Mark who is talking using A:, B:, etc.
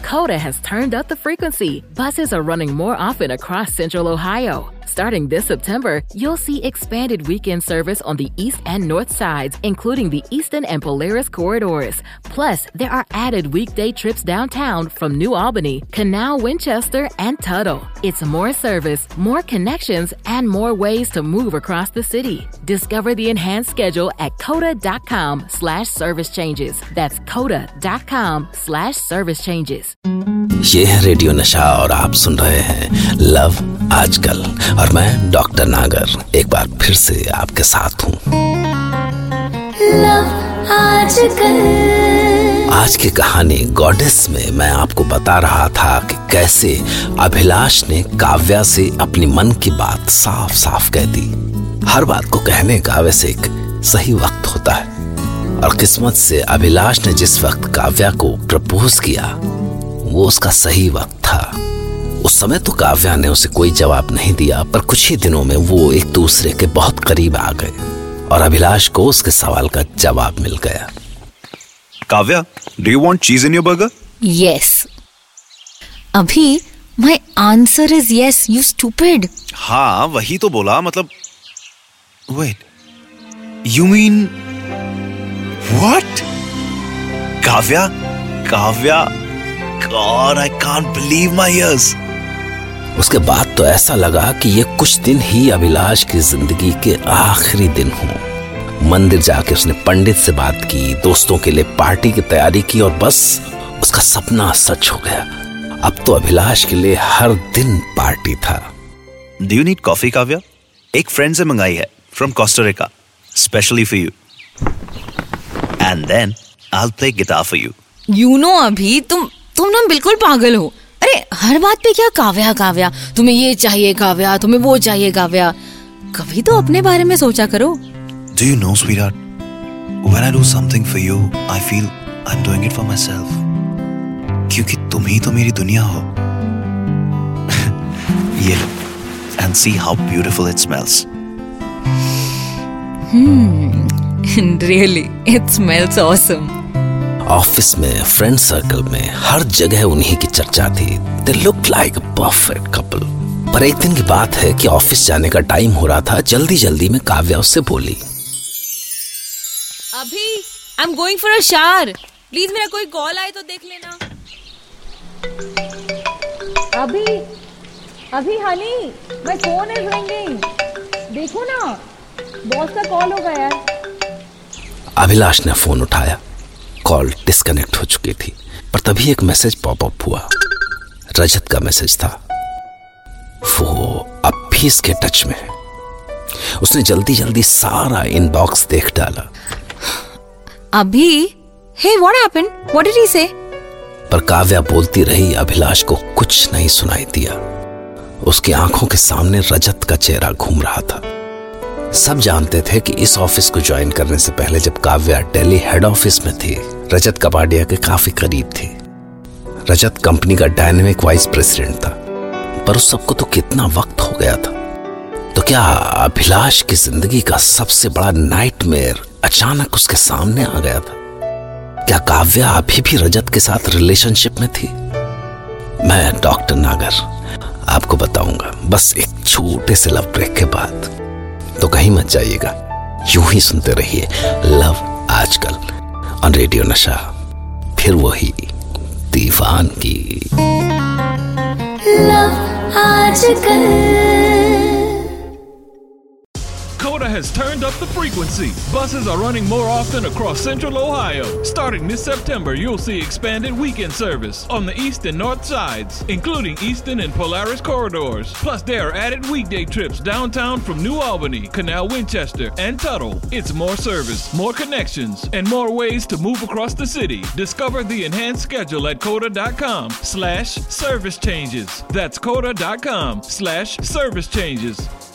A: Coda has turned up the frequency. Buses are running more often across Central Ohio. Starting this September, you'll see expanded weekend service on the east and north sides, including the Eastern and Polaris corridors. Plus, there are added weekday trips downtown from New Albany, Canal, Winchester, and Tuttle. It's more service, more connections, and more ways to move across the city. Discover the enhanced schedule at coda.com/service changes. That's coda.com/service changes.
B: ये है radio नशा और आप सुन रहे हैं love आजकल और मैं डॉक्टर नागर एक बार फिर से आपके साथ हूँ।
C: लव आजकल।
B: आज की कहानी गॉडेस में मैं आपको बता रहा था कि कैसे अभिलाष ने काव्या से अपनी मन की बात साफ साफ कह दी। हर बात को कहने का वैसे एक सही वक्त होता है और किस्मत से अभिलाष ने जिस वक्त काव्या को प्रपोज किया वो उसका सही वक्त था। उस समय तो काव्या ने उसे कोई जवाब नहीं दिया, पर कुछ ही दिनों में वो एक दूसरे के बहुत करीब आ गए और अभिलाष को उसके सवाल का जवाब मिल गया।
D: Kavya, do you want cheese in your burger?
E: Yes. अभी my answer is yes, you stupid.
D: हाँ, वही तो बोला, मतलब wait, you mean what? Kavya, God, I can't believe my ears.
B: उसके बाद तो ऐसा लगा कि ये कुछ दिन ही अभिलाष की जिंदगी के आखिरी दिन हों। मंदिर जाके उसने पंडित से बात की, दोस्तों के लिए पार्टी की तैयारी की और बस उसका सपना सच हो गया। अब तो अभिलाष के लिए हर दिन पार्टी था।
D: Do you need coffee, Kavya? एक फ्रेंड से मंगाई है from Costa Rica, specially for you. And then I'll play guitar for you.
E: You know अभी तुम ना बिल्कुल पागल हो। अरे हर बात पे क्या काव्या, तुम्हें ये चाहिए काव्या, तुम्हें वो चाहिए काव्या। कभी तो अपने बारे में सोचा करो।
D: Do you know, sweetheart, when I do something for you, I feel I'm doing it for myself. क्योंकि तुम ही तो मेरी दुनिया हो। ये लो, and see how beautiful it smells.
E: Really, it smells awesome.
B: Office में, फ्रेंड सर्कल में, हर जगह उन्हीं की चर्चा थी। They looked like a perfect couple. पर एक दिन की बात है कि ऑफिस जाने का टाइम हो रहा था। जल्दी में काव्या उससे बोली,
E: अभी I'm going for a shower. Please मेरा कोई कॉल आए तो देख लेना।
F: अभी Honey, my phone is ringing. देखो ना, बॉस का कॉल होगा यार।
B: अभिलाष ने फोन उठाया। कॉल डिस्कनेक्ट हो चुकी थी, पर तभी एक मैसेज पॉपअप हुआ। रजत का मैसेज था। वो अब भी इसके टच में है। उसने जल्दी सारा इनबॉक्स देख डाला।
E: अभी, hey, what happened? What did he say?
B: पर काव्या बोलती रही। अभिलाष को कुछ नहीं सुनाई दिया। उसकी आंखों के सामने रजत का चेहरा घूम रहा था। सब जानते थे कि इस ऑफिस को ज्वाइन करने से पहले जब काव्या दिल्ली हेड ऑफिस में थी, रजत कपाडिया के काफी करीब थी। रजत कंपनी का डायनेमिक वाइस प्रेसिडेंट था, पर उस सबको तो कितना वक्त हो गया था। तो क्या अभिलाष की जिंदगी का सबसे बड़ा नाइटमेयर अचानक उसके सामने आ गया था? क्या काव्या अभी भी रजत के साथ रिलेशनशिप में थी? मैं डॉक्टर नागर आपको बताऊंगा, बस एक छोटे से लव ब्रेक के बाद। तो कहीं मत जाइएगा, यूं ही सुनते रहिए लव आजकल ऑन रेडियो नशा। फिर वही दीवानगी।
C: लव आजकल।
G: Coda has turned up the frequency. Buses are running more often across Central Ohio. Starting this September, you'll see expanded weekend service on the east and north sides, including Eastern and Polaris corridors. Plus, there are added weekday trips downtown from New Albany, Canal, Winchester, and Tuttle. It's more service, more connections, and more ways to move across the city. Discover the enhanced schedule at coda.com/service changes. That's coda.com/service changes.